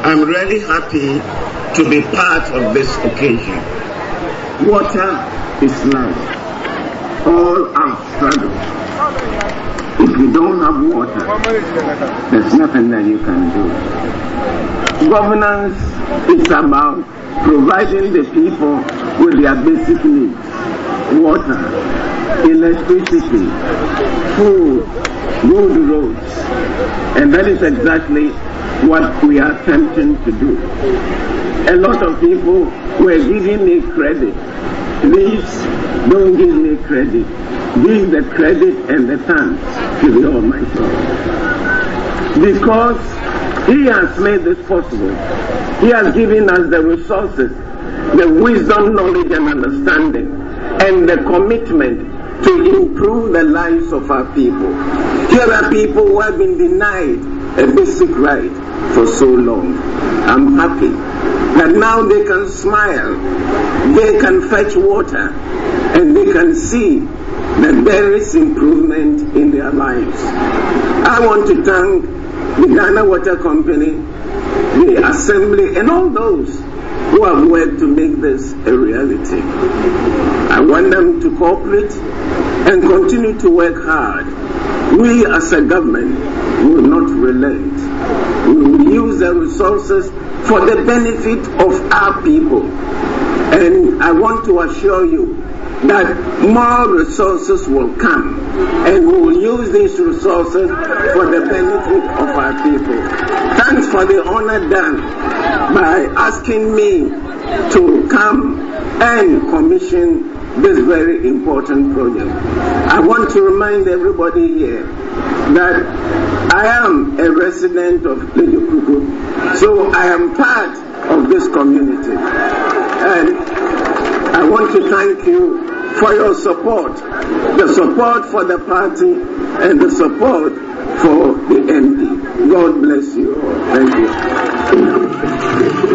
I'm really happy to be part of this occasion. Water is life. All our struggles. If you don't have water, there's nothing that you can do. Governance is about providing the people with their basic needs. Water, electricity, food, good roads. And that is exactly what we are attempting to do. A lot of people were giving me credit. Please don't give me credit. Give the credit and the thanks to the Almighty. Because He has made this possible. He has given us the resources, the wisdom, knowledge, and understanding, and the commitment to improve the lives of our people. Here are people who have been denied a basic right for so long. I'm happy that now they can smile, they can fetch water, and they can see that there is improvement in their lives. I want to thank the Ghana Water Company, the Assembly, and all those who have worked to make this a reality. I want them to cooperate and continue to work hard. We as a government will not relent. We will use the resources for the benefit of our people. And I want to assure you that more resources will come, and we will use these resources for the benefit of our people. Thanks for the honor done by asking me to come and commission this very important project. I want to remind everybody here that I am a resident of Lejokuku, so I am part of this community. And I want to thank you for your support, the support for the party and the support for the MP. God bless you all. Thank you.